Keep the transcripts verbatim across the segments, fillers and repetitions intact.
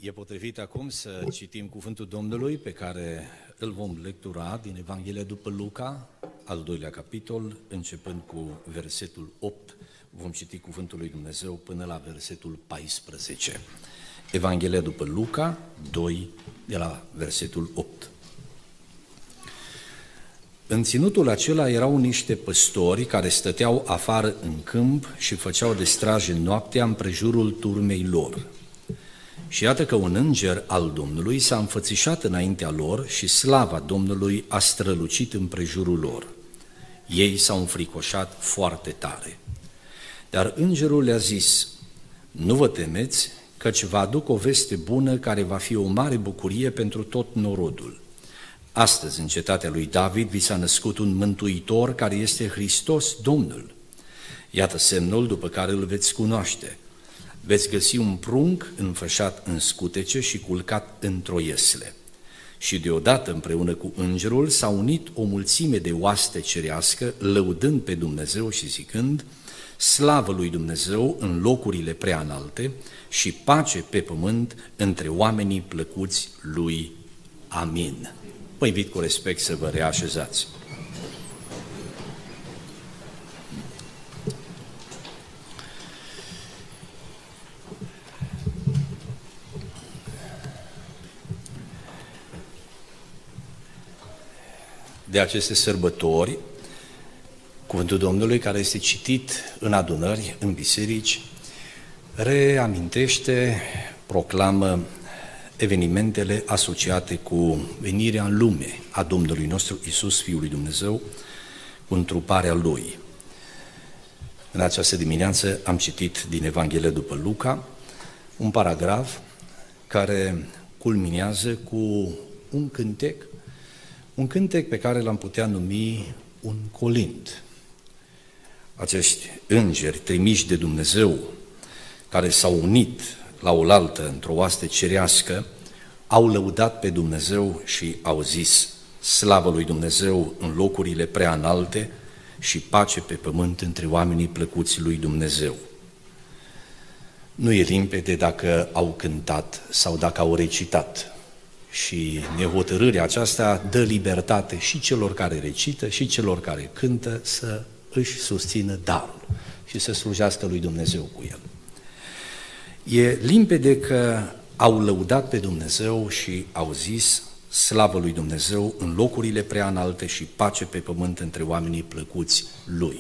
E potrivit acum să citim cuvântul Domnului pe care îl vom lectura din Evanghelia după Luca, al doilea capitol, începând cu versetul opt, vom citi cuvântul lui Dumnezeu până la versetul paisprezece. Evanghelia după Luca doi, de la versetul opt. În ținutul acela erau niște păstori care stăteau afară în câmp și făceau de straje noaptea împrejurul turmei lor. Și iată că un înger al Domnului s-a înfățișat înaintea lor și slava Domnului a strălucit împrejurul lor. Ei s-au înfricoșat foarte tare. Dar îngerul le-a zis: nu vă temeți, căci vă aduc o veste bună care va fi o mare bucurie pentru tot norodul. Astăzi, în cetatea lui David, vi s-a născut un mântuitor care este Hristos Domnul. Iată semnul după care îl veți cunoaște. Veți găsi un prunc înfășat în scutece și culcat într-o iesle. Și deodată, împreună cu îngerul, s-a unit o mulțime de oaste cerească, lăudând pe Dumnezeu și zicând: slavă lui Dumnezeu în locurile preanalte și pace pe pământ între oamenii plăcuți lui. Amin. Vă invit cu respect să vă reașezați. De aceste sărbători, cuvântul Domnului, care este citit în adunări, în biserici, reamintește, proclamă evenimentele asociate cu venirea în lume a Domnului nostru Iisus, Fiul lui Dumnezeu, cu întruparea Lui. În această dimineață am citit din Evanghelia după Luca un paragraf care culminează cu un cântec, un cântec pe care l-am putea numi un colind. Acești îngeri trimiși de Dumnezeu, care s-au unit la oaltă într-o oaste cerească, au lăudat pe Dumnezeu și au zis: slavă lui Dumnezeu în locurile preanalte și pace pe pământ între oamenii plăcuți lui Dumnezeu. Nu e limpede dacă au cântat sau dacă au recitat. Și nehotărârea aceasta dă libertate și celor care recită și celor care cântă să își susțină darul și să slujească lui Dumnezeu cu el. E limpede că au lăudat pe Dumnezeu și au zis: slavă lui Dumnezeu în locurile preanalte și pace pe pământ între oamenii plăcuți lui.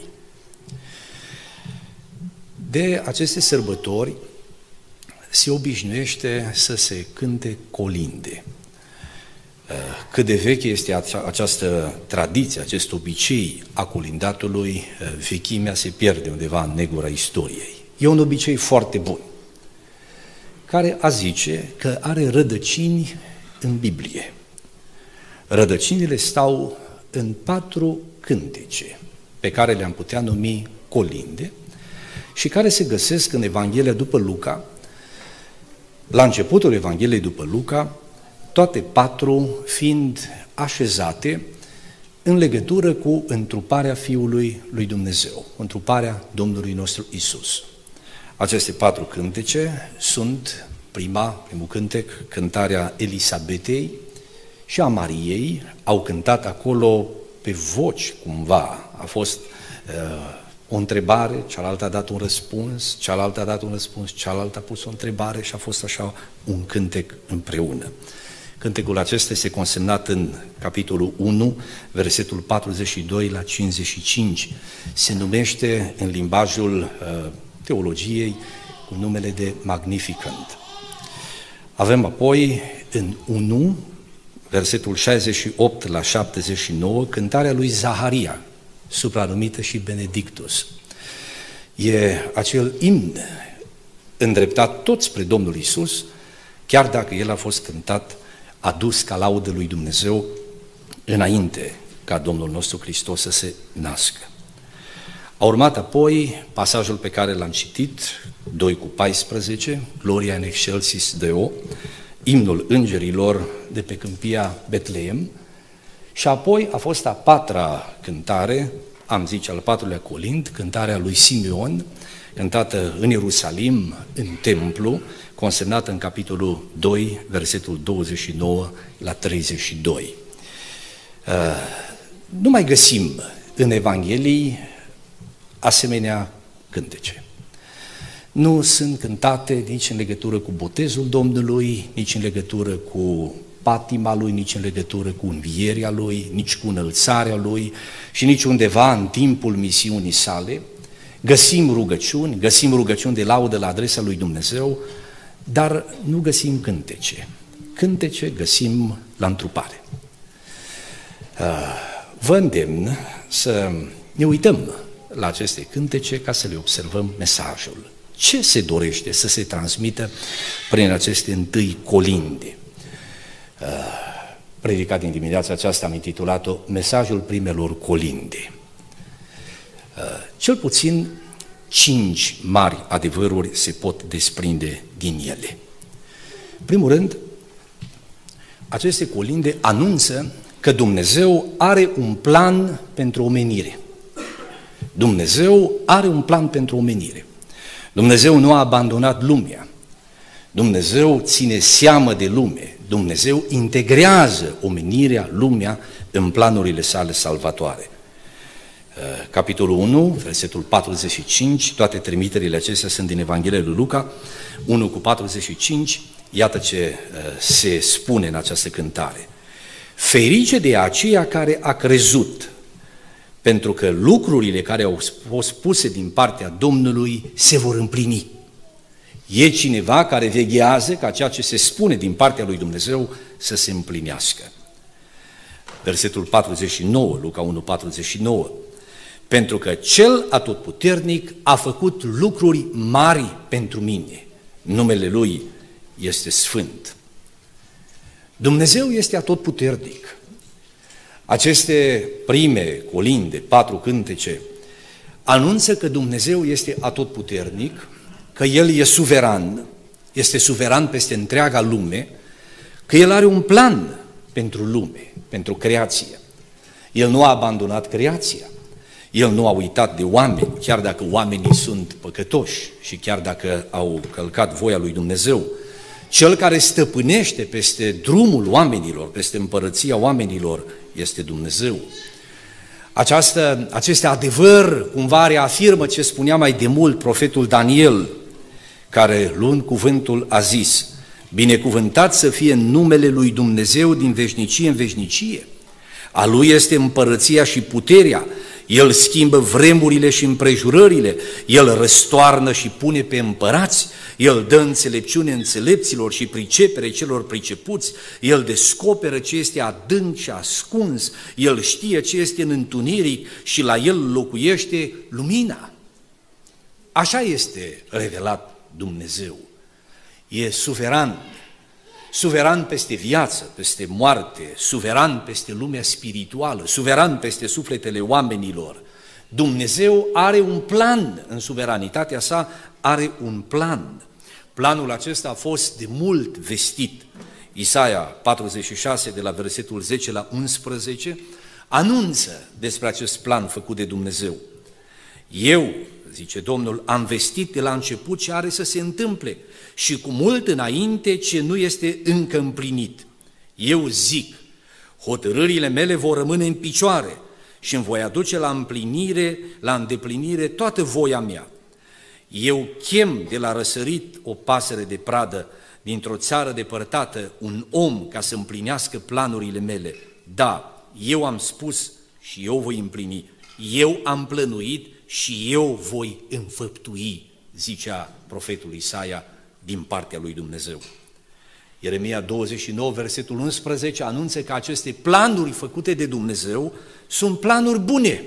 De aceste sărbători se obișnuiește să se cânte colinde. Cât de veche este această tradiție, acest obicei a colindatului, vechimea se pierde undeva în negura istoriei. E un obicei foarte bun, care a zice că are rădăcini în Biblie. Rădăcinile stau în patru cântece, pe care le-am putea numi colinde, și care se găsesc în Evanghelia după Luca. La începutul Evangheliei după Luca, toate patru fiind așezate în legătură cu întruparea Fiului lui Dumnezeu, întruparea Domnului nostru Iisus. Aceste patru cântece sunt prima, primul cântec, cântarea Elisabetei și a Mariei. Au cântat acolo pe voci cumva, a fost uh, o întrebare, cealaltă a dat un răspuns, cealaltă a dat un răspuns, cealaltă a pus o întrebare și a fost așa un cântec împreună. Cântecul acesta este consemnat în capitolul unu, versetul patruzeci și doi la cincizeci și cinci. Se numește în limbajul uh, teologiei cu numele de Magnificat. Avem apoi în unu, versetul șaizeci și opt la șaptezeci și nouă, cântarea lui Zaharia, supranumită și Benedictus. E acel imn îndreptat tot spre Domnul Iisus, chiar dacă el a fost cântat, adus ca laudă lui Dumnezeu înainte ca Domnul nostru Hristos să se nască. A urmat apoi pasajul pe care l-am citit, doi cu paisprezece, Gloria in excelsis Deo, imnul îngerilor de pe câmpia Betleem, și apoi a fost a patra cântare, am zice, al patrulea colind, cântarea lui Simeon, cântată în Ierusalim, în templu, consemnată în capitolul doi, versetul douăzeci și nouă la treizeci și doi. Nu mai găsim în Evanghelii asemenea cântece. Nu sunt cântate nici în legătură cu botezul Domnului, nici în legătură cu patima Lui, nici în legătură cu învierea Lui, nici cu înălțarea Lui și nici undeva în timpul misiunii sale. Găsim rugăciuni, găsim rugăciuni de laudă la adresa lui Dumnezeu, dar nu găsim cântece. Cântece găsim la întrupare. Vă îndemn să ne uităm la aceste cântece ca să le observăm mesajul. Ce se dorește să se transmită prin aceste întâi colinde? Predicat din dimineața aceasta am intitulat-o Mesajul primelor colinde. Cel puțin cinci mari adevăruri se pot desprinde din ele. În primul rând, aceste colinde anunță că Dumnezeu are un plan pentru omenire. Dumnezeu are un plan pentru omenire. Dumnezeu nu a abandonat lumea. Dumnezeu ține seamă de lume. Dumnezeu integrează omenirea, lumea, în planurile sale salvatoare. Capitolul unu, versetul patruzeci și cinci, toate trimiterile acestea sunt din Evanghelia lui Luca, unu cu patruzeci și cinci, iată ce se spune în această cântare. Ferice de aceea care a crezut, pentru că lucrurile care au fost spuse din partea Domnului se vor împlini. E cineva care veghează ca ceea ce se spune din partea lui Dumnezeu să se împlinească. Versetul patruzeci și nouă, Luca unu, patruzeci și nouă. Pentru că Cel Atotputernic a făcut lucruri mari pentru mine. Numele Lui este Sfânt. Dumnezeu este atotputernic. Aceste prime colinde, patru cântece, anunță că Dumnezeu este atotputernic, că El e suveran, este suveran peste întreaga lume, că El are un plan pentru lume, pentru creație. El nu a abandonat creația, El nu a uitat de oameni, chiar dacă oamenii sunt păcătoși și chiar dacă au călcat voia lui Dumnezeu. Cel care stăpânește peste drumul oamenilor, peste împărăția oamenilor, este Dumnezeu. Această, aceste adevăr cumva reafirmă ce spunea mai demult profetul Daniel, care, luând cuvântul, a zis: binecuvântat să fie numele lui Dumnezeu din veșnicie în veșnicie. A Lui este împărăția și puterea, El schimbă vremurile și împrejurările, El răstoarnă și pune pe împărați, El dă înțelepciune înțelepților și pricepere celor pricepuți, El descoperă ce este adânc și ascuns, El știe ce este în întuneric și la El locuiește lumina. Așa este revelat Dumnezeu. E suveran, suveran peste viață, peste moarte, suveran peste lumea spirituală, suveran peste sufletele oamenilor. Dumnezeu are un plan în suveranitatea sa, are un plan. Planul acesta a fost de mult vestit. Isaia patruzeci și șase, de la versetul zece la unsprezece, anunță despre acest plan făcut de Dumnezeu. Eu, zice Domnul, am vestit de la început ce are să se întâmple și cu mult înainte ce nu este încă împlinit. Eu zic, hotărârile mele vor rămâne în picioare și îmi voi aduce la împlinire, la îndeplinire toată voia mea. Eu chem de la răsărit o pasăre de pradă dintr-o țară depărtată, un om ca să împlinească planurile mele. Da, eu am spus și eu voi împlini. Eu am plănuit și eu voi înfăptui, zicea profetul Isaia din partea lui Dumnezeu. Ieremia douăzeci și nouă, versetul unsprezece, anunță că aceste planuri făcute de Dumnezeu sunt planuri bune.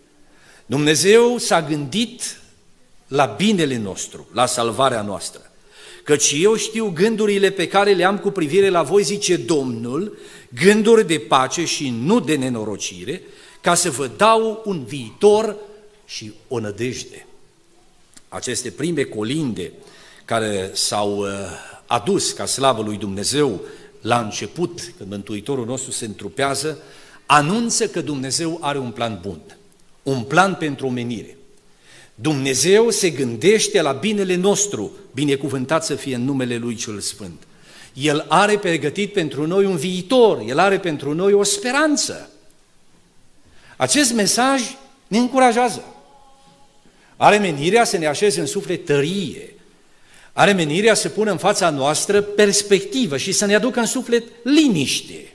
Dumnezeu s-a gândit la binele nostru, la salvarea noastră. Căci eu știu gândurile pe care le am cu privire la voi, zice Domnul, gânduri de pace și nu de nenorocire, ca să vă dau un viitor și o nădejde. Aceste prime colinde care s-au adus ca slavă lui Dumnezeu la început, când Mântuitorul nostru se întrupează, anunță că Dumnezeu are un plan bun. un plan pentru omenire. Dumnezeu se gândește la binele nostru, binecuvântat să fie în numele Lui cel Sfânt. El are pregătit pentru noi un viitor, El are pentru noi o speranță. Acest mesaj ne încurajează. Are menirea să ne așeze în suflet tărie, are menirea să pună în fața noastră perspectivă și să ne aducă în suflet liniște.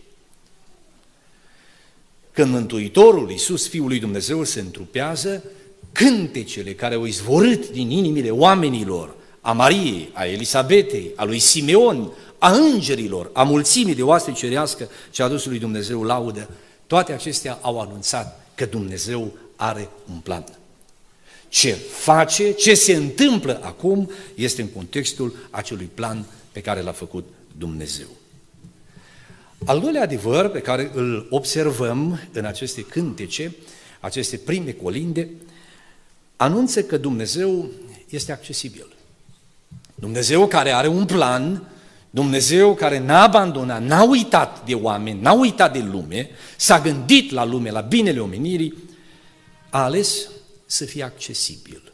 Când Mântuitorul Iisus, Fiul lui Dumnezeu, se întrupează, cântecele care au izvorât din inimile oamenilor, a Mariei, a Elisabetei, a lui Simeon, a îngerilor, a mulțimii de oaste cerească ce a adus lui Dumnezeu laudă, toate acestea au anunțat că Dumnezeu are un plan. Ce face, ce se întâmplă acum este în contextul acelui plan pe care l-a făcut Dumnezeu. Al doilea adevăr pe care îl observăm în aceste cântece, aceste prime colinde, anunță că Dumnezeu este accesibil. Dumnezeu care are un plan, Dumnezeu care n-a abandonat, n-a uitat de oameni, n-a uitat de lume, s-a gândit la lume, la binele omenirii, a ales să fie accesibil,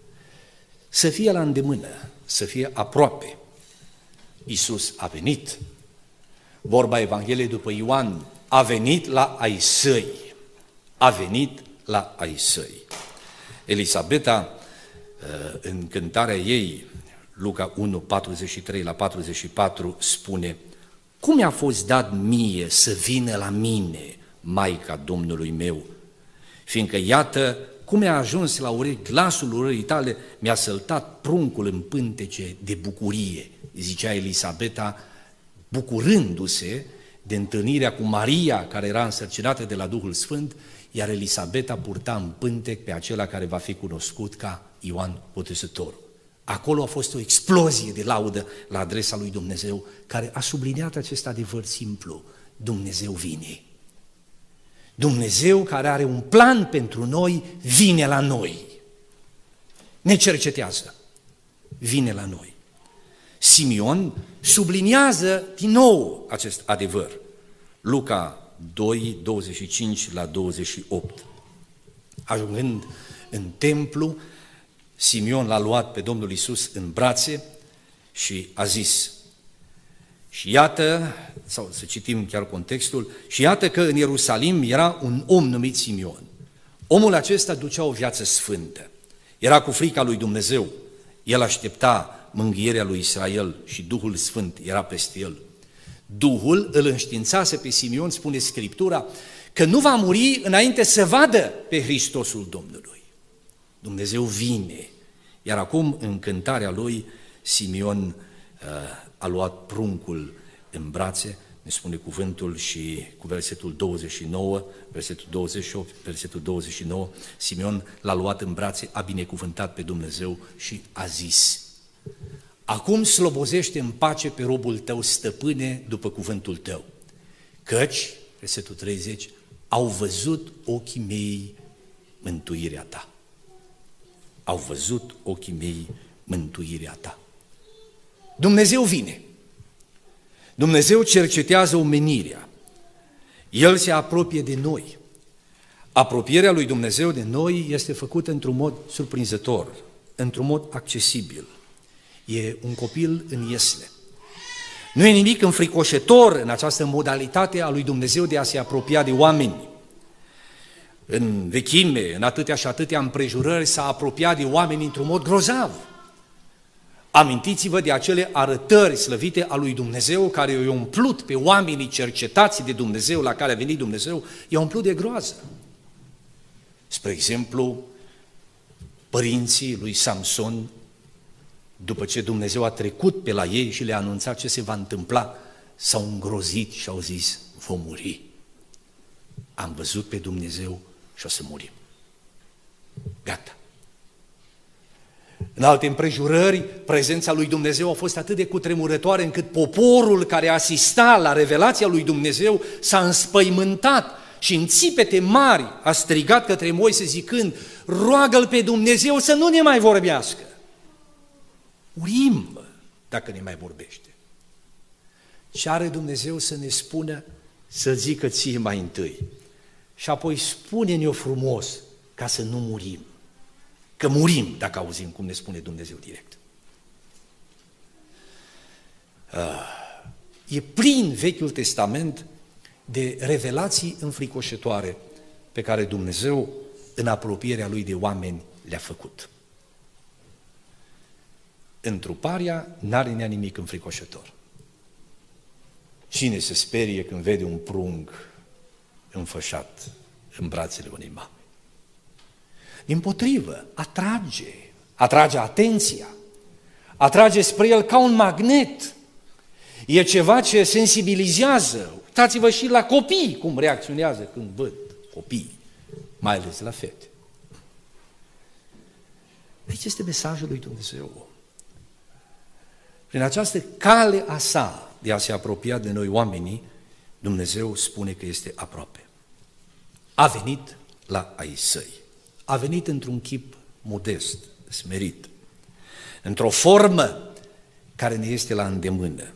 să fie la îndemână, să fie aproape. Iisus a venit, vorba Evangheliei după Ioan, a venit la ai săi, a venit la ai săi. Elisabeta, în cântarea ei, Luca unu, patruzeci și trei la patruzeci și patru, spune: cum mi-a fost dat mie să vină la mine Maica Domnului meu, fiindcă iată cum mi-a ajuns la urechi glasul urării tale, mi-a săltat pruncul în pântece de bucurie, zicea Elisabeta, bucurându-se de întâlnirea cu Maria, care era însărcinată de la Duhul Sfânt, iar Elisabeta purta în pântec pe acela care va fi cunoscut ca Ioan Botezătorul. Acolo a fost o explozie de laudă la adresa lui Dumnezeu, care a subliniat acest adevăr simplu: Dumnezeu vine. Dumnezeu care are un plan pentru noi, vine la noi. Ne cercetează, vine la noi. Simeon subliniază din nou acest adevăr. Luca doi, douăzeci și cinci la douăzeci și opt. Ajungând în templu, Simeon l-a luat pe Domnul Iisus în brațe și a zis: și iată, sau să citim chiar contextul, și iată că în Ierusalim era un om numit Simeon. Omul acesta ducea o viață sfântă, era cu frica lui Dumnezeu, el aștepta mângâierea lui Israel și Duhul Sfânt era peste el. Duhul îl înștiințase pe Simeon, spune Scriptura, că nu va muri înainte să vadă pe Hristosul Domnului. Dumnezeu vine, iar acum în cântarea lui Simeon uh, a luat pruncul în brațe, ne spune cuvântul, și cu versetul douăzeci și nouă, versetul douăzeci și opt, versetul douăzeci și nouă, Simeon l-a luat în brațe, a binecuvântat pe Dumnezeu și a zis: acum slobozește în pace pe robul tău, stăpâne, după cuvântul tău, căci, versetul treizeci, au văzut ochii mei mântuirea ta. Au văzut ochii mei mântuirea ta. Dumnezeu vine. Dumnezeu cercetează omenirea. El se apropie de noi. Apropierea lui Dumnezeu de noi este făcută într-un mod surprinzător, într-un mod accesibil. E un copil în iesle. Nu e nimic înfricoșător în această modalitate a lui Dumnezeu de a se apropia de oameni. În vechime, în atâtea și atâtea împrejurări, s-a apropiat de oameni într-un mod grozav. Amintiți-vă de acele arătări slăvite a lui Dumnezeu care i-au umplut pe oamenii cercetați de Dumnezeu, la care a venit Dumnezeu, i-au umplut de groază. Spre exemplu, părinții lui Samson, după ce Dumnezeu a trecut pe la ei și le-a anunțat ce se va întâmpla, s-au îngrozit și au zis: vom muri. Am văzut pe Dumnezeu și o să murim. Gata. În alte împrejurări, prezența lui Dumnezeu a fost atât de cutremurătoare încât poporul care asista la revelația lui Dumnezeu s-a înspăimântat și în țipete mari a strigat către Moise zicând: roagă-L pe Dumnezeu să nu ne mai vorbească. Murim dacă ne mai vorbește. Ce are Dumnezeu să ne spună? Să zică ție mai întâi. Și apoi spune-ne-o frumos ca să nu murim. Că murim dacă auzim cum ne spune Dumnezeu direct. E plin Vechiul Testament de revelații înfricoșătoare pe care Dumnezeu, în apropierea Lui de oameni, le-a făcut. Întruparea n-are nea nimic înfricoșător. Cine se sperie când vede un prunc înfășat în brațele unei mame? Dimpotrivă, atrage, atrage atenția, atrage spre el ca un magnet. E ceva ce sensibilizează. Uitați-vă și la copii cum reacționează când văd copii, mai ales la fete. Aici este mesajul lui Dumnezeu. Prin această cale a sa de a se apropia de noi oamenii, Dumnezeu spune că este aproape. A venit la ai săi. A venit într-un chip modest, smerit, într-o formă care ne este la îndemână.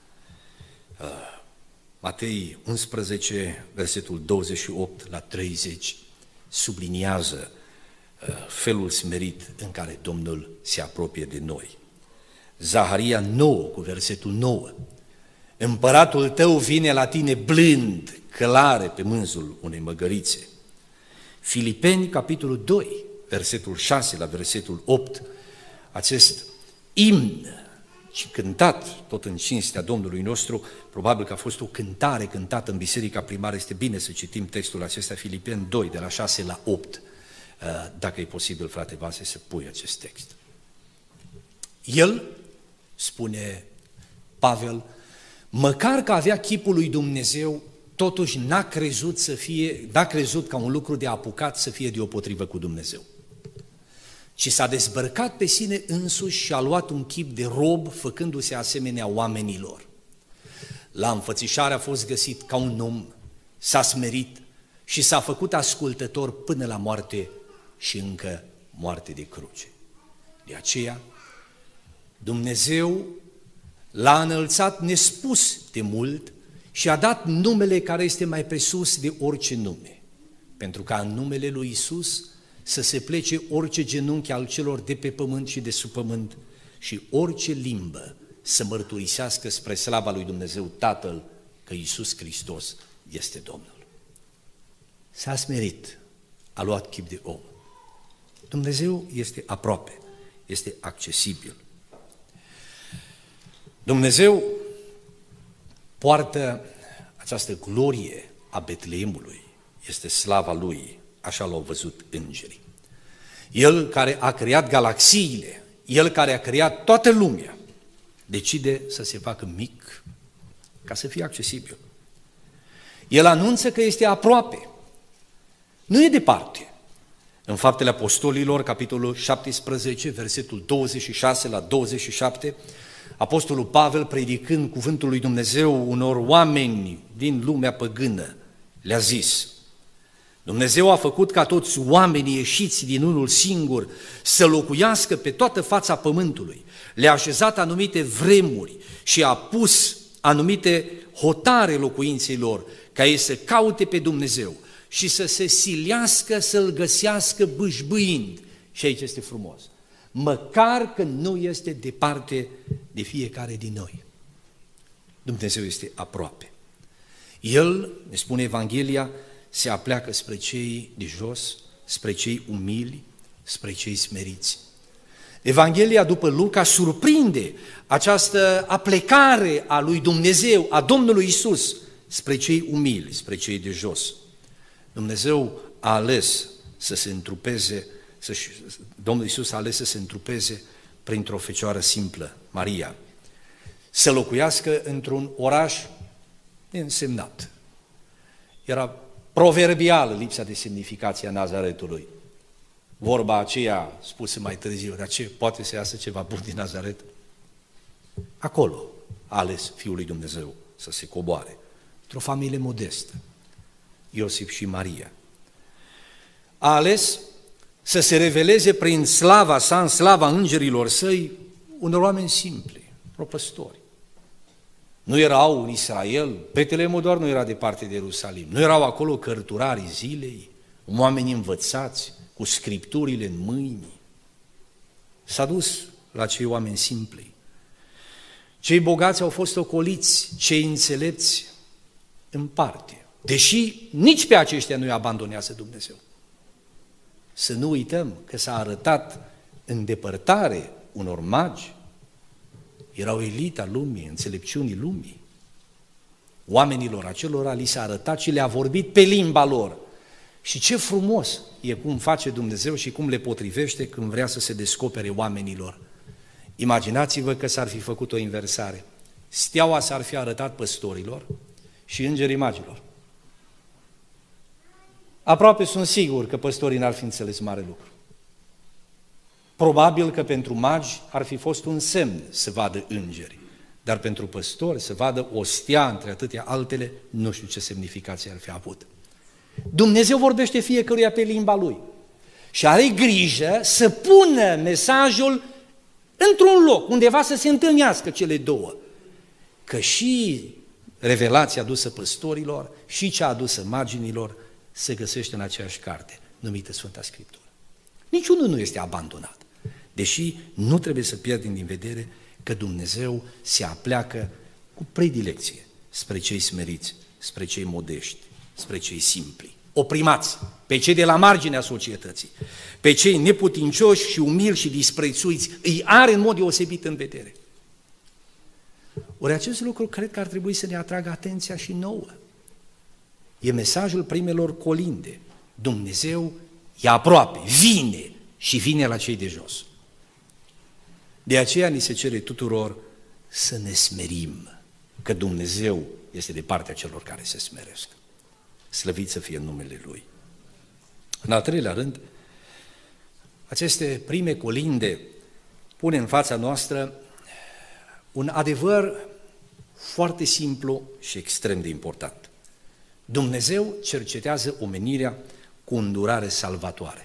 Matei unsprezece, versetul douăzeci și opt la treizeci, subliniază felul smerit în care Domnul se apropie de noi. Zaharia nouă, cu versetul nouă, împăratul tău vine la tine blând, călare pe mânzul unei măgărițe. Filipeni, capitolul doi, versetul șase la versetul opt, acest imn și cântat tot în cinstea Domnului nostru, probabil că a fost o cântare cântată în biserica primară, este bine să citim textul acesta, Filipeni doi, de la șase la opt, dacă e posibil, frate Vase, să pui acest text. El, spune Pavel, măcar că avea chipul lui Dumnezeu, totuși n-a crezut să fie, n-a crezut ca un lucru de apucat să fie deopotrivă cu Dumnezeu. Ci s-a dezbărcat pe sine însuși și a luat un chip de rob, făcându-se asemenea oamenilor. La înfățișare a fost găsit ca un om, s-a smerit și s-a făcut ascultător până la moarte și încă moarte de cruce. De aceea, Dumnezeu l-a înălțat nespus de mult și a dat numele care este mai presus de orice nume, pentru ca în numele lui Iisus să se plece orice genunchi al celor de pe pământ și de sub pământ și orice limbă să mărturisească spre slava lui Dumnezeu Tatăl că Iisus Hristos este Domnul. S-a smerit, a luat chip de om. Dumnezeu este aproape, este accesibil. Dumnezeu poartă această glorie a Betleemului, este slava Lui, așa l-au văzut îngerii. El care a creat galaxiile, El care a creat toată lumea, decide să se facă mic ca să fie accesibil. El anunță că este aproape, nu e departe. În Faptele Apostolilor, capitolul șaptesprezece, versetul douăzeci și șase la douăzeci și șapte, Apostolul Pavel, predicând cuvântul lui Dumnezeu unor oameni din lumea păgână, le-a zis: Dumnezeu a făcut ca toți oamenii ieșiți din unul singur să locuiască pe toată fața pământului. Le-a așezat anumite vremuri și a pus anumite hotare locuinței lor, ca ei să caute pe Dumnezeu și să se silească să-L găsească bâșbâind. Și aici este frumos. Măcar că nu este departe de fiecare din noi. Dumnezeu este aproape. El, ne spune Evanghelia, se apleacă spre cei de jos, spre cei umili, spre cei smeriți. Evanghelia după Luca surprinde această aplecare a lui Dumnezeu, a Domnului Iisus, spre cei umili, spre cei de jos. Dumnezeu a ales să se întrupeze, să, Domnul Iisus a ales să se întrupeze printr-o fecioară simplă, Maria, să locuiască într-un oraș neînsemnat. Era proverbială lipsa de semnificație a Nazaretului. Vorba aceea spusă mai târziu, dar ce, poate să iasă ceva bun din Nazaret? Acolo a ales Fiul lui Dumnezeu să se coboare, într-o familie modestă, Iosif și Maria. A ales să se reveleze prin slava sa, în slava îngerilor săi, unor oameni simpli, propăstori. Nu erau în Israel, Betleemul doar nu era departe de Ierusalim, nu erau acolo cărturarii zilei, oameni învățați, cu scripturile în mâini. S-a dus la cei oameni simpli. Cei bogați au fost ocoliți, cei înțelepți în parte, deși nici pe aceștia nu îi abandonează Dumnezeu. Să nu uităm că s-a arătat în depărtare unor magi, erau elita lumii, înțelepciunii lumii. Oamenilor acelora li s-a arătat și le-a vorbit pe limba lor. Și ce frumos e cum face Dumnezeu și cum le potrivește când vrea să se descopere oamenilor. Imaginați-vă că s-ar fi făcut o inversare. Steaua s-ar fi arătat păstorilor și îngerii magilor. Aproape sunt sigur că păstorii n-ar fi înțeles mare lucru. Probabil că pentru magi ar fi fost un semn să vadă îngeri, dar pentru păstori să vadă o stea între atâtea altele, nu știu ce semnificație ar fi avut. Dumnezeu vorbește fiecăruia pe limba lui și are grijă să pună mesajul într-un loc, undeva să se întâlnească cele două. Că și revelația adusă păstorilor și cea adusă marginilor se găsește în aceeași carte, numită Sfânta Scriptură. Niciunul nu este abandonat, deși nu trebuie să pierdem din vedere că Dumnezeu se apleacă cu predilecție spre cei smeriți, spre cei modești, spre cei simpli, oprimați, pe cei de la marginea societății, pe cei neputincioși și umili și disprețuiți, îi are în mod deosebit în vedere. Ori acest lucru cred că ar trebui să ne atragă atenția și nouă. E mesajul primelor colinde. Dumnezeu e aproape, vine și vine la cei de jos. De aceea ni se cere tuturor să ne smerim, că Dumnezeu este de partea celor care se smeresc. Slăvit să fie numele Lui. În al treilea rând, aceste prime colinde pune în fața noastră un adevăr foarte simplu și extrem de important. Dumnezeu cercetează omenirea cu îndurare salvatoare.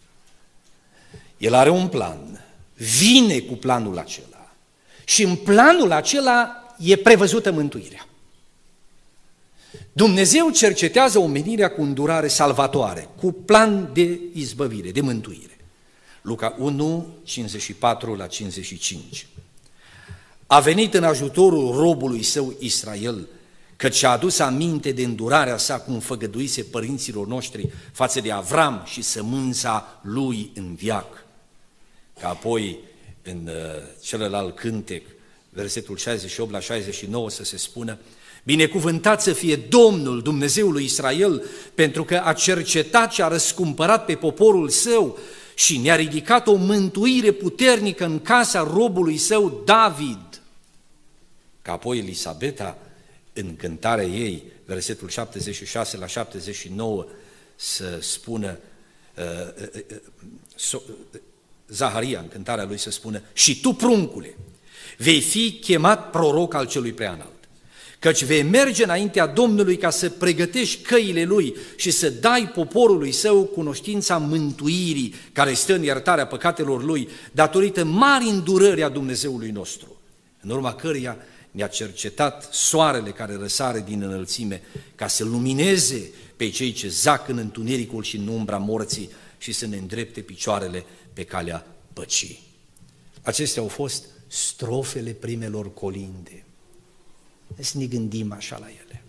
El are un plan, vine cu planul acela și în planul acela e prevăzută mântuirea. Dumnezeu cercetează omenirea cu îndurare salvatoare, cu plan de izbăvire, de mântuire. Luca unu, cincizeci și patru la cincizeci și cinci. A venit în ajutorul robului său Israel, căci și-a adus aminte de îndurarea sa cum făgăduise părinților noștri față de Avram și sămânța lui în veac. Ca apoi în uh, celălalt cântec, versetul șaizeci și opt la șaizeci și nouă, să se spună: binecuvântat să fie Domnul, Dumnezeul lui Israel, pentru că a cercetat și a răscumpărat pe poporul său și ne-a ridicat o mântuire puternică în casa robului său David. Ca apoi Elisabeta, în cântarea ei, versetul șaptezeci și șase la șaptezeci și nouă, să spună, uh, uh, uh, so, uh, Zaharia, în cântarea lui, să spună: și tu, pruncule, vei fi chemat proroc al celui preanalt, căci vei merge înaintea Domnului ca să pregătești căile Lui și să dai poporului său cunoștința mântuirii care stă în iertarea păcatelor Lui, datorită mari îndurări a Dumnezeului nostru, în urma căreia ne-a cercetat soarele care răsare din înălțime, ca să lumineze pe cei ce zac în întunericul și în umbra morții și să ne îndrepte picioarele pe calea păcii. Acestea au fost strofele primelor colinde. Să ne gândim așa la ele.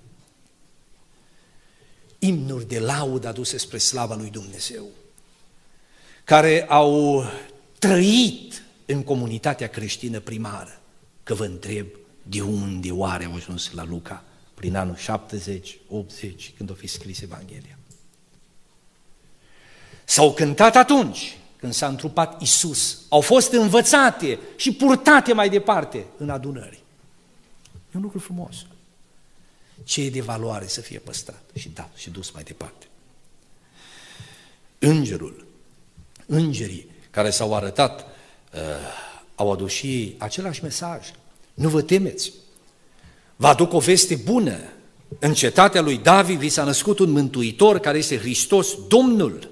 Imnuri de laudă aduse spre slava lui Dumnezeu, care au trăit în comunitatea creștină primară. Că vă întreb, de unde oare au ajuns la Luca? Prin anul șaptezeci, optzeci, când o fi scris Evanghelia. S-au cântat atunci când s-a întrupat Iisus, au fost învățate și purtate mai departe în adunări. E un lucru frumos. Ce e de valoare să fie păstrat și dat și dus mai departe. Îngerul, îngerii care s-au arătat, uh, au adus și ei același mesaj. Nu vă temeți, vă aduc o veste bună. În cetatea lui David vi s-a născut un mântuitor care este Hristos Domnul.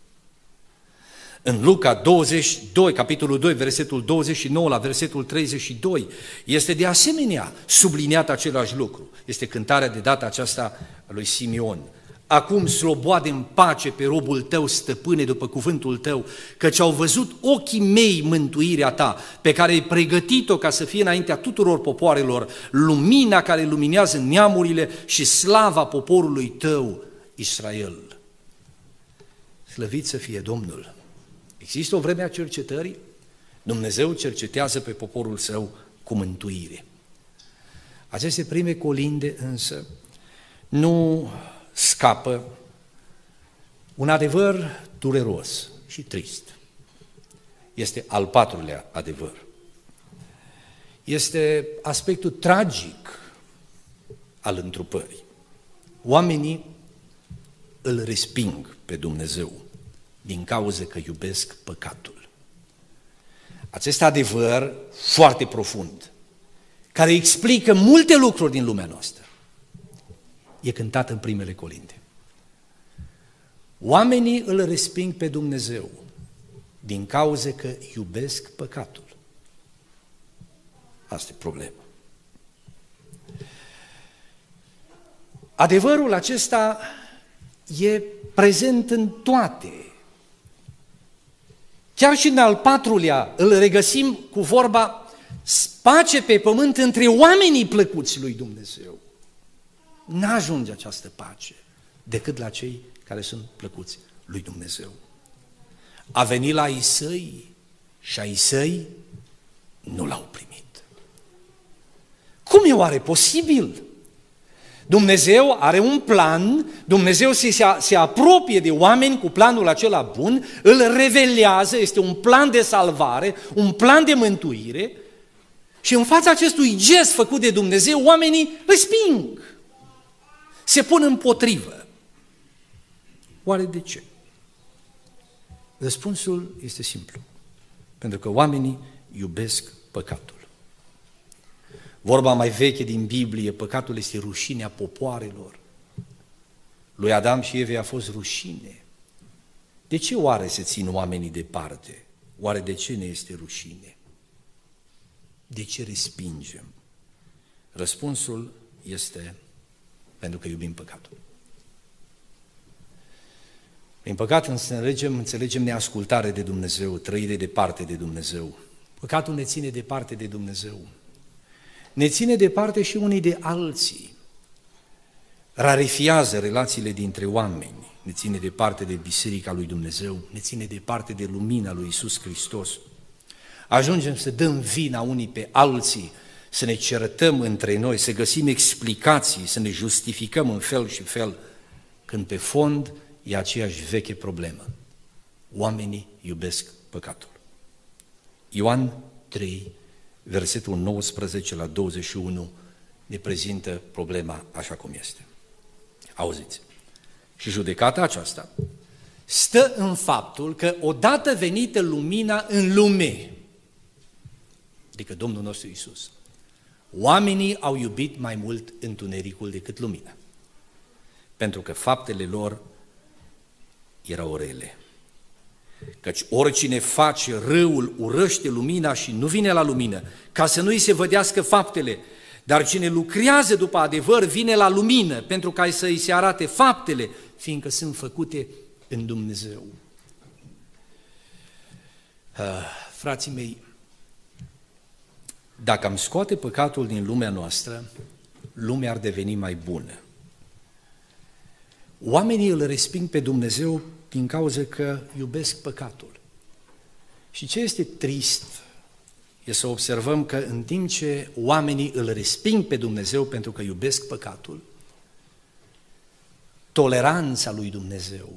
În Luca douăzeci și doi, capitolul doi, versetul douăzeci și nouă la versetul treizeci și doi, este de asemenea subliniat același lucru. Este cântarea de data aceasta a lui Simeon. Acum sloboade în pace pe robul tău, stăpâne, după cuvântul tău, căci au văzut ochii mei mântuirea ta, pe care ai pregătit-o ca să fie înaintea tuturor popoarelor, lumina care luminează neamurile și slava poporului tău, Israel. Slăvit să fie Domnul! Există o vreme a cercetării? Dumnezeu cercetează pe poporul său cu mântuire. Aceste prime colinde însă nu scapă un adevăr dureros și trist. Este al patrulea adevăr. Este aspectul tragic al întrupării. Oamenii îl resping pe Dumnezeu din cauza că iubesc păcatul. Acest adevăr foarte profund, care explică multe lucruri din lumea noastră, e cântat în primele colinde. Oamenii îl resping pe Dumnezeu din cauza că iubesc păcatul. Asta e problema. Adevărul acesta e prezent în toate. Chiar și în al patrulea îl regăsim cu vorba pace pe pământ între oamenii plăcuți lui Dumnezeu. N-ajunge această pace decât la cei care sunt plăcuți lui Dumnezeu. A venit la ai săi și ai săi nu l-au primit. Cum e oare posibil? Dumnezeu are un plan, Dumnezeu se, se apropie de oameni cu planul acela bun, îl revelează, este un plan de salvare, un plan de mântuire și în fața acestui gest făcut de Dumnezeu, oamenii resping, se pun împotrivă. Oare de ce? Răspunsul este simplu, pentru că oamenii iubesc păcatul. Vorba mai veche din Biblie, păcatul este rușinea popoarelor. Lui Adam și Eve a fost rușine. De ce oare se țin oamenii departe? Oare de ce ne este rușine? De ce respingem? Răspunsul este pentru că iubim păcatul. Prin păcat înțelegem, înțelegem neascultare de Dumnezeu, trăire departe de Dumnezeu. Păcatul ne ține departe de Dumnezeu. Ne ține departe și unii de alții. Rarefiază relațiile dintre oameni, ne ține departe de Biserica lui Dumnezeu, ne ține departe de lumina lui Iisus Hristos. Ajungem să dăm vina unii pe alții, să ne certăm între noi, să găsim explicații, să ne justificăm în fel și fel, când pe fond e aceeași veche problemă. Oamenii iubesc păcatul. Ioan trei, versetul nouăsprezece la douăzeci și unu, ne prezintă problema așa cum este. Auziți, și judecata aceasta stă în faptul că odată venită lumina în lume, adică Domnul nostru Iisus, oamenii au iubit mai mult întunericul decât lumina, pentru că faptele lor erau rele. Căci oricine face răul urăște lumina și nu vine la lumină, ca să nu-i se vădească faptele, dar cine lucrează după adevăr vine la lumină, pentru ca să-i se arate faptele, fiindcă sunt făcute în Dumnezeu. Ah, frații mei, dacă am scoate păcatul din lumea noastră, lumea ar deveni mai bună. Oamenii îl resping pe Dumnezeu din cauza că iubesc păcatul. Și ce este trist e să observăm că în timp ce oamenii îl resping pe Dumnezeu pentru că iubesc păcatul, toleranța lui Dumnezeu,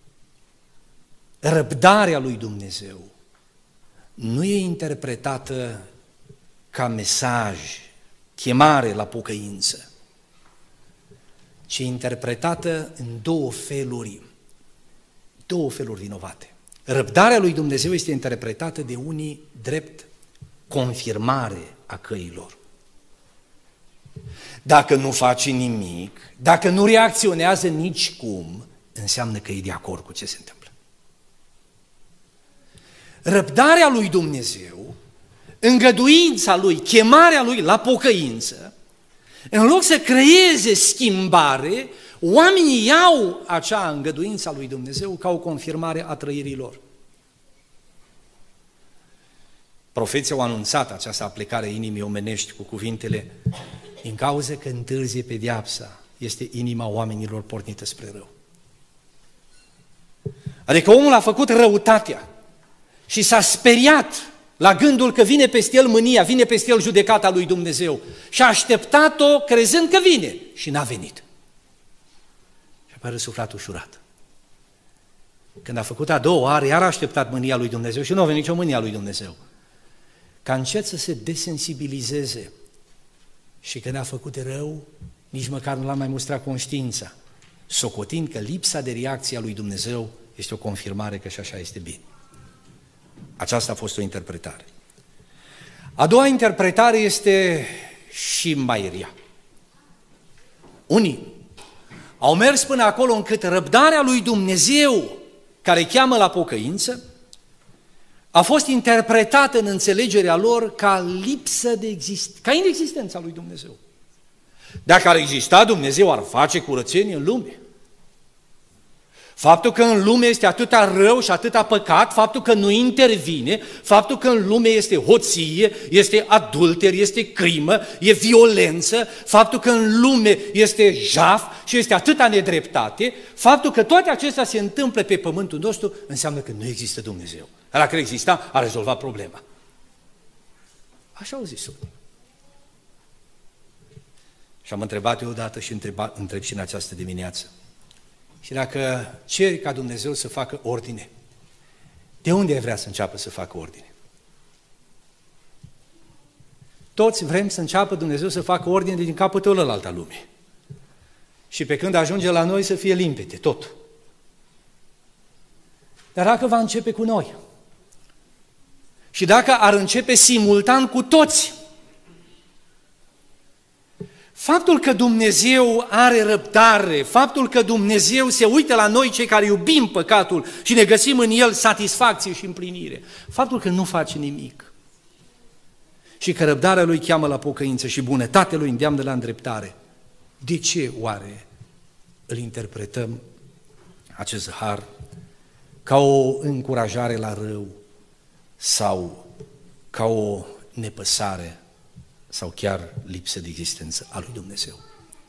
răbdarea lui Dumnezeu nu e interpretată ca mesaj, chemare la pocăință, ci interpretată în două feluri, două feluri vinovate. Răbdarea lui Dumnezeu este interpretată de unii drept confirmare a căilor. Dacă nu face nimic, dacă nu reacționează nicicum, înseamnă că e de acord cu ce se întâmplă. Răbdarea lui Dumnezeu, îngăduința lui, chemarea lui la pocăință, în loc să creeze schimbare, Oamenii iau acea îngăduință a lui Dumnezeu ca o confirmare a trăirii lor. Profeții au anunțat această aplecare a inimii omenești cu cuvintele: din cauza că întârzie pedeapsa, este inima oamenilor pornită spre rău. Adică omul a făcut răutatea și s-a speriat la gândul că vine peste el mânia, vine peste el judecata lui Dumnezeu și a așteptat-o crezând că vine și n-a venit. Și apoi a răsuflat ușurat. Când a făcut a doua oară, iar a așteptat mânia lui Dumnezeu și nu a venit nicio mânia lui Dumnezeu. Ca încet să se desensibilizeze și când a făcut rău, nici măcar nu l-a mai mustrat conștiința, socotind că lipsa de reacție a lui Dumnezeu este o confirmare că și așa este bine. Aceasta a fost o interpretare. A doua interpretare este și mai rea. Unii au mers până acolo încât răbdarea lui Dumnezeu, care cheamă la pocăință, a fost interpretată în înțelegerea lor ca lipsă de existență, ca inexistența lui Dumnezeu. Dacă ar exista, Dumnezeu ar face curățenie în lume. Faptul că în lume este atâta rău și atâta păcat, faptul că nu intervine, faptul că în lume este hoție, este adulter, este crimă, e violență, faptul că în lume este jaf și este atâta nedreptate, faptul că toate acestea se întâmplă pe pământul nostru, înseamnă că nu există Dumnezeu. Dacă exista, a rezolvat problema. Așa au zis unii. Și am întrebat eu odată și întreba, întreb și în această dimineață. Și dacă ceri ca Dumnezeu să facă ordine, de unde vrea să înceapă să facă ordine? Toți vrem să înceapă Dumnezeu să facă ordine din capătul ălalt al lumii. Și pe când ajunge la noi să fie limpede, tot. Dar dacă va începe cu noi, și dacă ar începe simultan cu toți, faptul că Dumnezeu are răbdare, faptul că Dumnezeu se uită la noi cei care iubim păcatul și ne găsim în el satisfacție și împlinire, faptul că nu face nimic și că răbdarea lui cheamă la pocăință și bunătatea lui îndeamnă la îndreptare, de ce oare îl interpretăm acest har ca o încurajare la rău sau ca o nepăsare sau chiar lipsă de existență a lui Dumnezeu?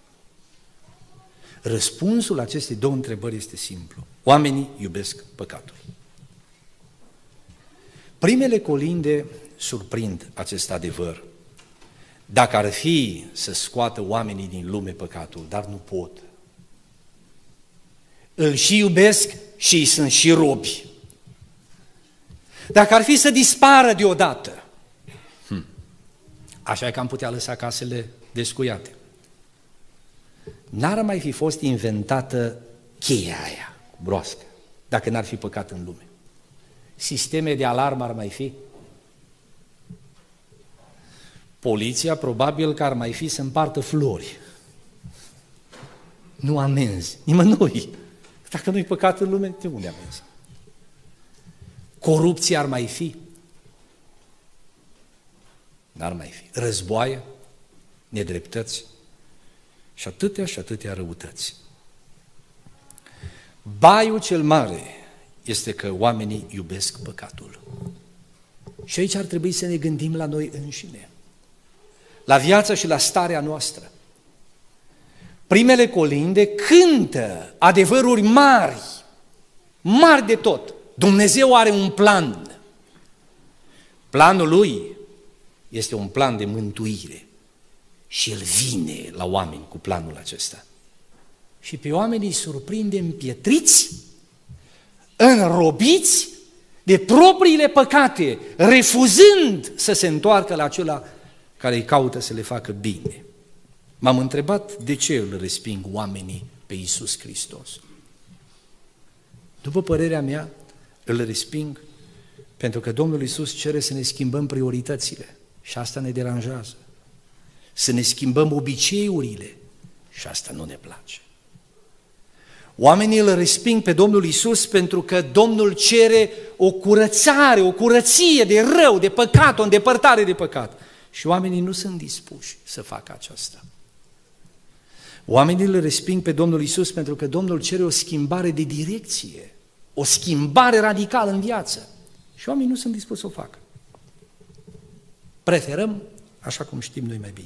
Răspunsul acestei două întrebări este simplu. Oamenii iubesc păcatul. Primele colinde surprind acest adevăr. Dacă ar fi să scoată oamenii din lume păcatul, dar nu pot. Îl și iubesc și îi sunt și robi. Dacă ar fi să dispară deodată, hm, așa e că am putea lăsa casele descuiate. N-ar mai fi fost inventată cheia aia, broască, dacă n-ar fi păcat în lume. Sisteme de alarmă ar mai fi. Poliția probabil că ar mai fi să împartă flori, nu amenzi, nimănui. Dacă nu-i păcat în lume, de unde amenzi? Corupție ar mai fi? N-ar mai fi. Războaie, nedreptăți și atâtea și atâtea răutăți. Baiul cel mare este că oamenii iubesc păcatul. Și aici ar trebui să ne gândim la noi înșine, la viața și la starea noastră. Primele colinde cântă adevăruri mari, mari de tot. Dumnezeu are un plan. Planul lui este un plan de mântuire și el vine la oameni cu planul acesta. Și pe oameni îi surprinde împietriți, înrobiți de propriile păcate, refuzând să se întoarcă la acela care îi caută să le facă bine. M-am întrebat de ce îl resping oamenii pe Iisus Hristos. După părerea mea, îl resping pentru că Domnul Iisus cere să ne schimbăm prioritățile și asta ne deranjează. Să ne schimbăm obiceiurile și asta nu ne place. Oamenii îl resping pe Domnul Iisus pentru că Domnul cere o curățare, o curăție de rău, de păcat, o îndepărtare de păcat. Și oamenii nu sunt dispuși să facă aceasta. Oamenii îl resping pe Domnul Iisus pentru că Domnul cere o schimbare de direcție, o schimbare radicală în viață. Și oamenii nu sunt dispuși să o facă. Preferăm așa cum știm noi mai bine.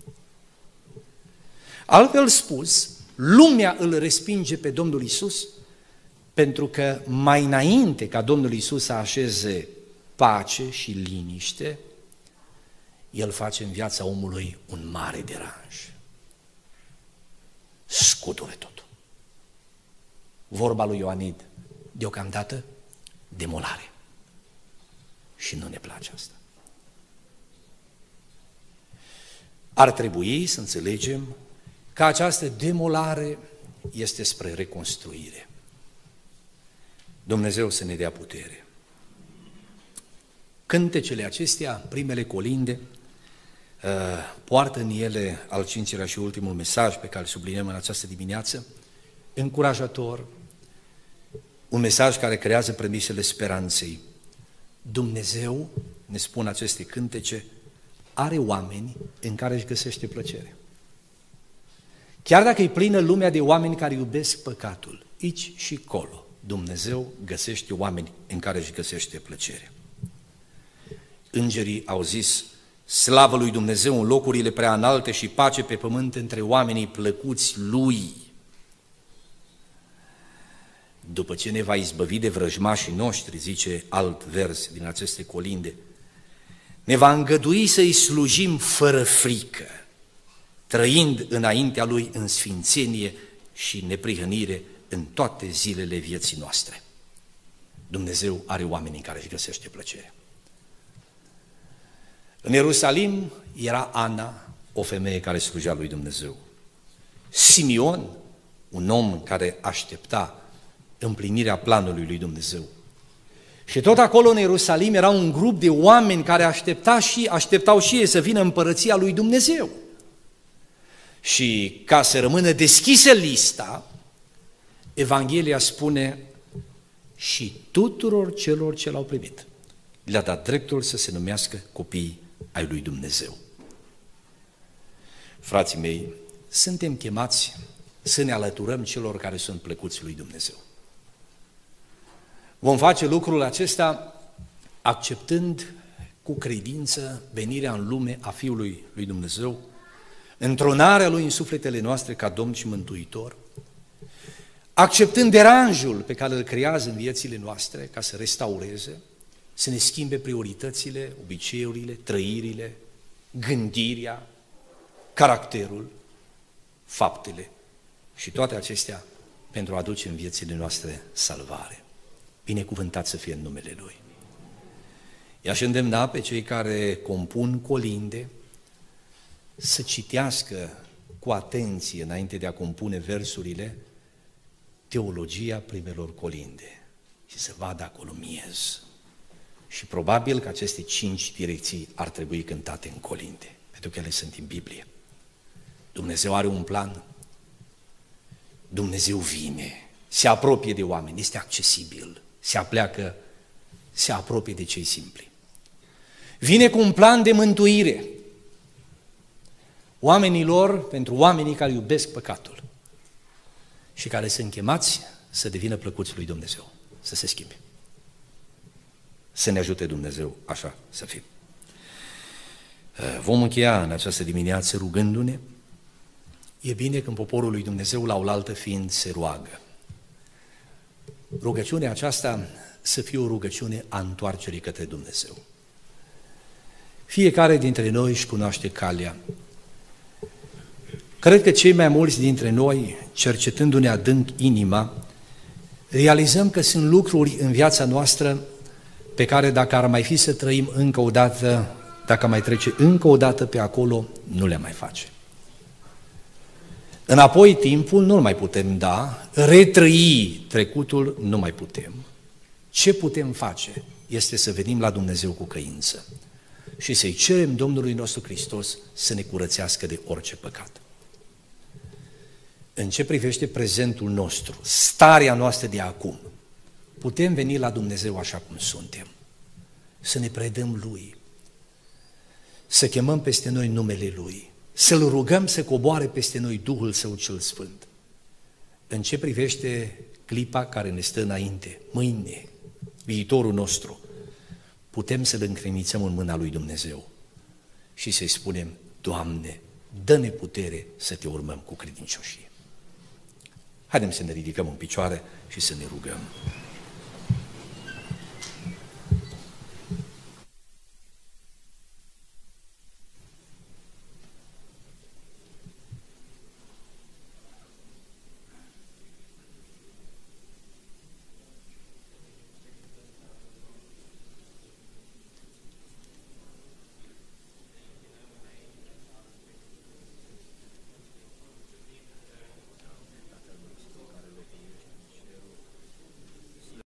Altfel spus, lumea îl respinge pe Domnul Iisus pentru că mai înainte ca Domnul Iisus să așeze pace și liniște, El face în viața omului un mare deranj. Scuture totul. Vorba lui Ioanid, deocamdată, demolare. Și nu ne place asta. Ar trebui să înțelegem că această demolare este spre reconstruire. Dumnezeu să ne dea putere. Cântecele acestea, primele colinde, poartă în ele al cincilea și ultimul mesaj pe care îl subliniem în această dimineață, încurajator, un mesaj care creează premisele speranței. Dumnezeu, ne spun aceste cântece, are oameni în care își găsește plăcere. Chiar dacă e plină lumea de oameni care iubesc păcatul, aici și colo, Dumnezeu găsește oameni în care își găsește plăcere. Îngerii au zis, slavă lui Dumnezeu în locurile prea înalte și pace pe pământ între oamenii plăcuți Lui. După ce ne va izbăvi de vrăjmașii noștri, zice alt vers din aceste colinde, ne va îngădui să-i slujim fără frică, trăind înaintea Lui în sfințenie și neprihănire în toate zilele vieții noastre. Dumnezeu are oameni în care își găsește plăcere. În Ierusalim era Ana, o femeie care slujea lui Dumnezeu. Simeon, un om care aștepta împlinirea planului lui Dumnezeu. Și tot acolo în Ierusalim era un grup de oameni care aștepta și, așteptau și ei să vină împărăția lui Dumnezeu. Și ca să rămână deschisă lista, Evanghelia spune și tuturor celor ce l-au primit le-a dat dreptul să se numească copii ai lui Dumnezeu. Frații mei, suntem chemați să ne alăturăm celor care sunt plăcuți lui Dumnezeu. Vom face lucrul acesta acceptând cu credință venirea în lume a Fiului lui Dumnezeu, întronarea Lui în sufletele noastre ca Domn și Mântuitor, acceptând deranjul pe care îl creează în viețile noastre ca să restaureze, să ne schimbe prioritățile, obiceiurile, trăirile, gândirea, caracterul, faptele și toate acestea pentru a aduce în viețile noastre salvare. Binecuvântat să fie în numele Lui. I-aș îndemna pe cei care compun colinde să citească cu atenție, înainte de a compune versurile, teologia primelor colinde și să vadă acolo miez. Și probabil că aceste cinci direcții ar trebui cântate în colinde, pentru că ele sunt în Biblie. Dumnezeu are un plan, Dumnezeu vine, se apropie de oameni, este accesibil, se apleacă, se apropie de cei simpli. Vine cu un plan de mântuire oamenilor, pentru oamenii care iubesc păcatul și care sunt chemați să devină plăcuți lui Dumnezeu, să se schimbe. Să ne ajute Dumnezeu așa să fim. Vom încheia în această dimineață rugându-ne. E bine când poporul lui Dumnezeu la oaltă fiind se roagă. Rugăciunea aceasta să fie o rugăciune a întoarcerii către Dumnezeu. Fiecare dintre noi își cunoaște calea. Cred că cei mai mulți dintre noi, cercetându-ne adânc inima, realizăm că sunt lucruri în viața noastră pe care dacă ar mai fi să trăim încă o dată, dacă mai trece încă o dată pe acolo, nu le mai face. Înapoi timpul nu mai putem da, retrăi trecutul nu mai putem. Ce putem face este să venim la Dumnezeu cu căință și să-i cerem Domnului nostru Hristos să ne curățească de orice păcat. În ce privește prezentul nostru, starea noastră de acum, putem veni la Dumnezeu așa cum suntem, să ne predăm Lui, să chemăm peste noi numele Lui, să-L rugăm să coboare peste noi Duhul Său cel Sfânt. În ce privește clipa care ne stă înainte, mâine, viitorul nostru, putem să-L încredințăm în mâna lui Dumnezeu și să-i spunem: Doamne, dă-ne putere să Te urmăm cu credincioșie. Haideți să ne ridicăm în picioare și să ne rugăm.